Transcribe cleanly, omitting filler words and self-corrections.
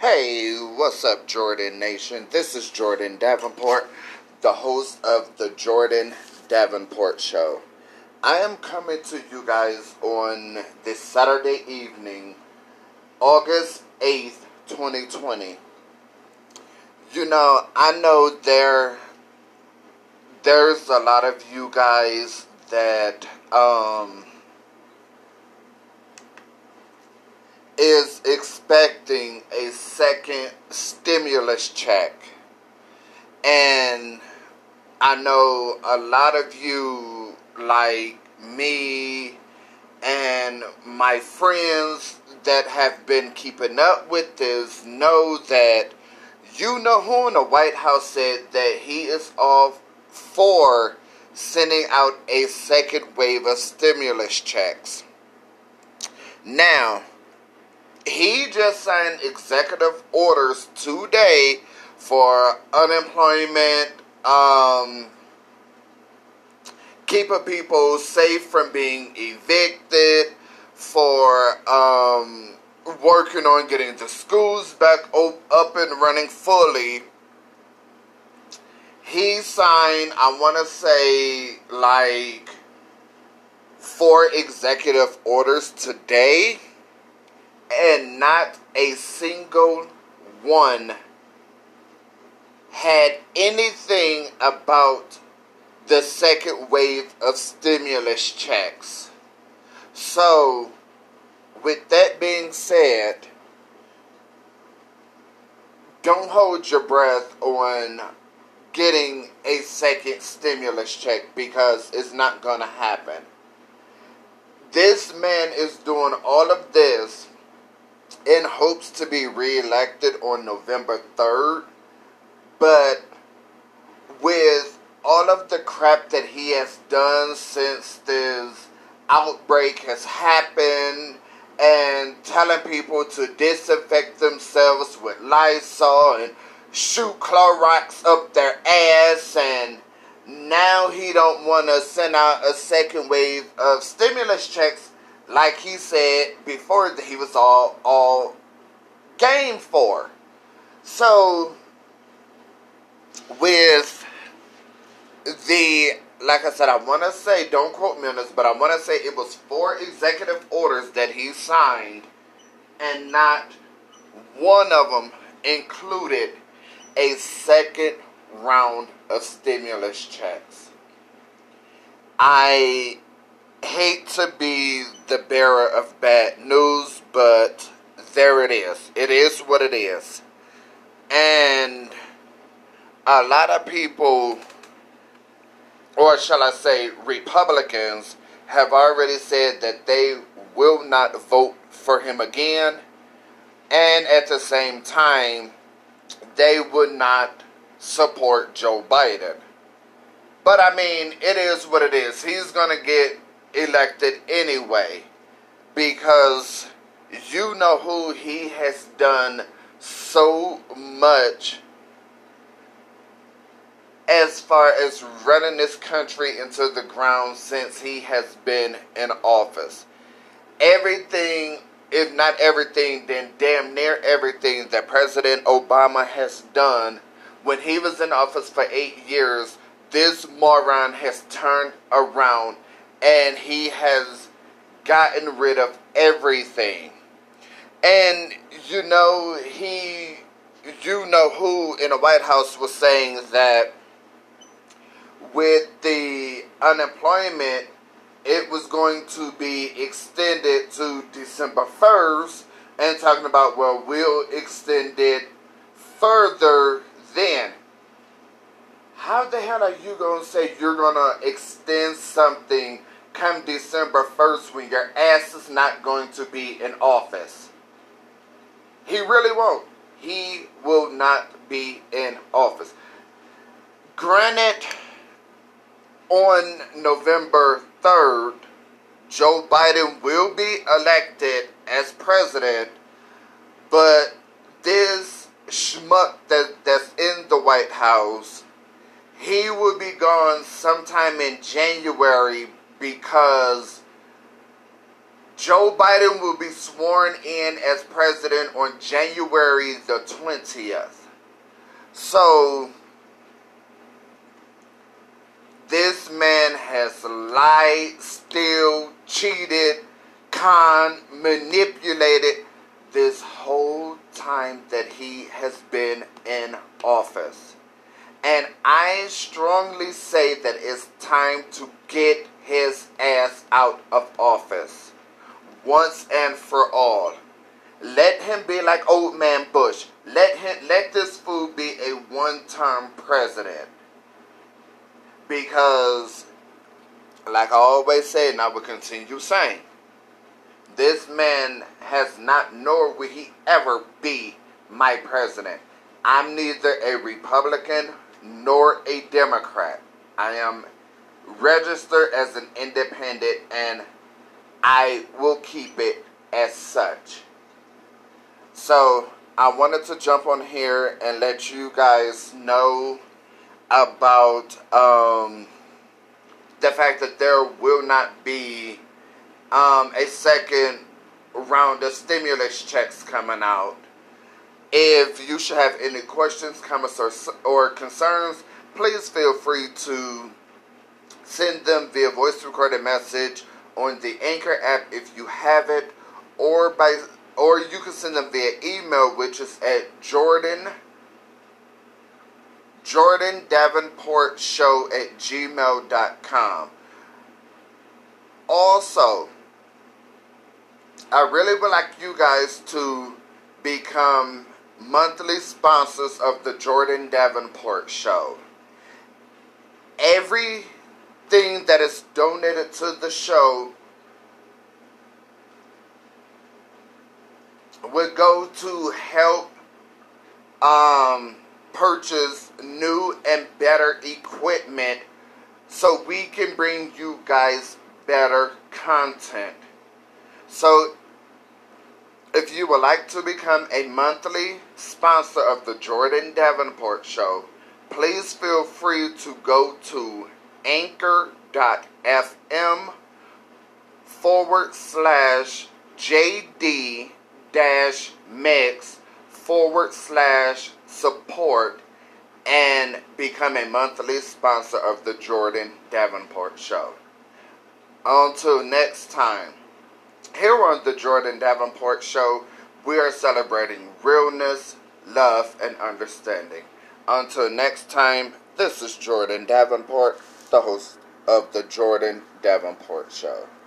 Hey, what's up, Jordan Nation? This is Jordan Davenport, the host of the Jordan Davenport Show. I am coming to you guys on this Saturday evening, August 8th, 2020. I know there's a lot of you guys that is expecting a second stimulus check. And I know a lot of you, like me and my friends that have been keeping up with this, know that who in the White House said that he is all for sending out a second wave of stimulus checks. Now, he just signed executive orders today for unemployment, keeping people safe from being evicted, for working on getting the schools back up and running fully. He signed, I want to say, like 4 executive orders today, and not a single one had anything about the second wave of stimulus checks. So, with that being said, don't hold your breath on getting a second stimulus check, because it's not going to happen. This man is doing all of this in hopes to be reelected on November 3rd. But with all of the crap that he has done since this outbreak has happened, and telling people to disinfect themselves with Lysol and shoot Clorox up their ass, and now he don't want to send out a second wave of stimulus checks like he said before that he was all game for. So, with like I said, I want to say, don't quote me on this, but I want to say it was 4 executive orders that he signed, and not one of them included a second round of stimulus checks. I hate to be the bearer of bad news, but there it is. It is what it is. And a lot of people, or shall I say Republicans, have already said that they will not vote for him again. And at the same time, they would not support Joe Biden. But I mean, it is what it is. He's going to get elected anyway, because you know who he has done so much as far as running this country into the ground since he has been in office. Everything, if not everything, then damn near everything that President Obama has done when he was in office for 8 years, this moron has turned around and he has gotten rid of everything. And who in the White House was saying that with the unemployment, it was going to be extended to December 1st, and talking about, well, we'll extend it further then. How the hell are you going to say you're going to extend something come December 1st when your ass is not going to be in office? He really won't. He will not be in office. Granted, on November 3rd, Joe Biden will be elected as president, but this schmuck that's in the White House, he will be gone sometime in January, because Joe Biden will be sworn in as president on January the 20th. So, this man has lied, steal, cheated, manipulated this whole time that he has been in office. And I strongly say that it's time to get his ass out of office once and for all. Let him be like old man Bush. Let this fool be a one-term president. Because, like I always say, and I will continue saying, this man has not, nor will he ever be my president. I'm neither a Republican nor a Democrat. I am registered as an independent, and I will keep it as such. So, I wanted to jump on here and let you guys know about the fact that there will not be a second round of stimulus checks coming out. If you should have any questions, comments, or concerns, please feel free to send them via voice recorded message on the Anchor app if you have it, or you can send them via email, which is at jordandavenportshow@gmail.com. Also, I really would like you guys to become monthly sponsors of the Jordan Davenport Show. Everything that is donated to the show would go to help purchase new and better equipment so we can bring you guys better content. So, if you would like to become a monthly sponsor of the Jordan Davenport Show, please feel free to go to anchor.fm/JD-mix/support and become a monthly sponsor of the Jordan Davenport Show. Until next time, here on the Jordan Davenport Show, we are celebrating realness, love, and understanding. Until next time, this is Jordan Davenport, the host of the Jordan Davenport Show.